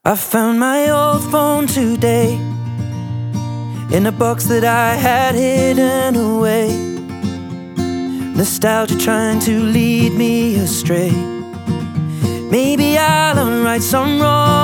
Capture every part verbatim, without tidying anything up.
I found my old phone today in a box that I had hidden away. Nostalgia trying to lead me astray. Maybe I'll unright some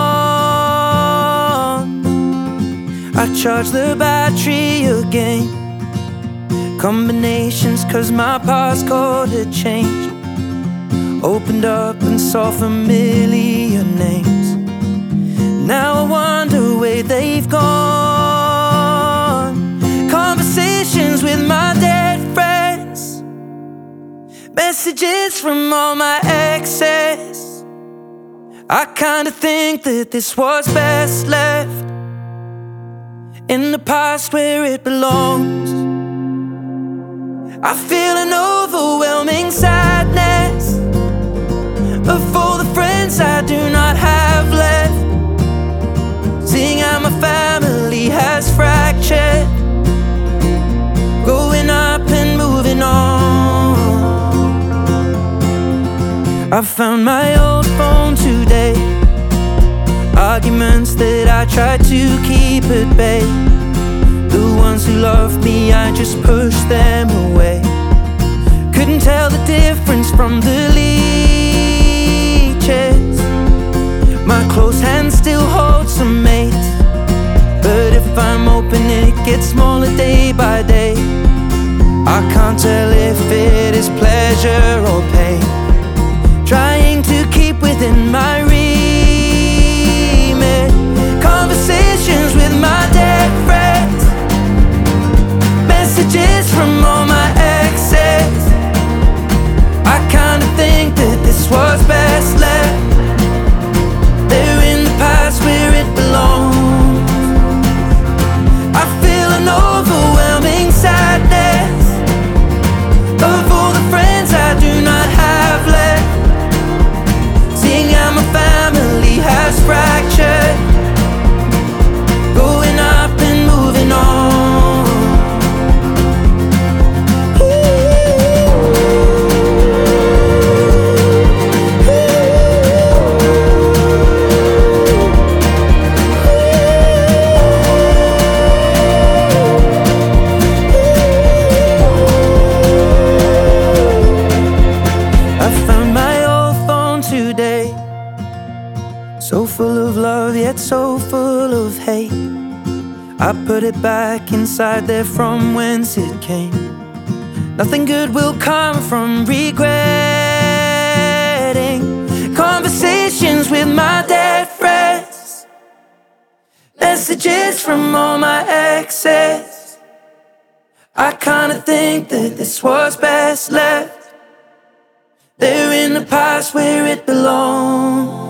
wrong. I charge the battery again. Combinations cause my passcode had changed. Opened up and saw familiar names. Now I wonder where they've gone. Conversations with my dead friends. Messages from all my exes. I kinda think that this was best left in the past where it belongs. I feel an overwhelming sadness of all the friends I do not have left. Seeing how my family has fractured, growing up and moving on. I found my old phone today. Arguments that I tried to keep at bay. The ones who loved me, I just pushed them away. Couldn't tell the difference from the leeches. My close hand still holds some mates, but if I'm open it gets smaller day by day. I can't tell if it is pleasure or pain. Trying to keep within my remit. Conversations with my dead friends. Messages from all my exes. I kinda think that this was best left. They're in the past where it belongs. I feel an overwhelming sadness of all the friends I do not have left. Seeing how my family has fractured, growing up and moving on. So full of love, yet so full of hate. I put it back inside there from whence it came. Nothing good will come from regretting. Conversations with my dead friends. Messages from all my exes. I kinda think that this was best left. They're in the past where it belongs.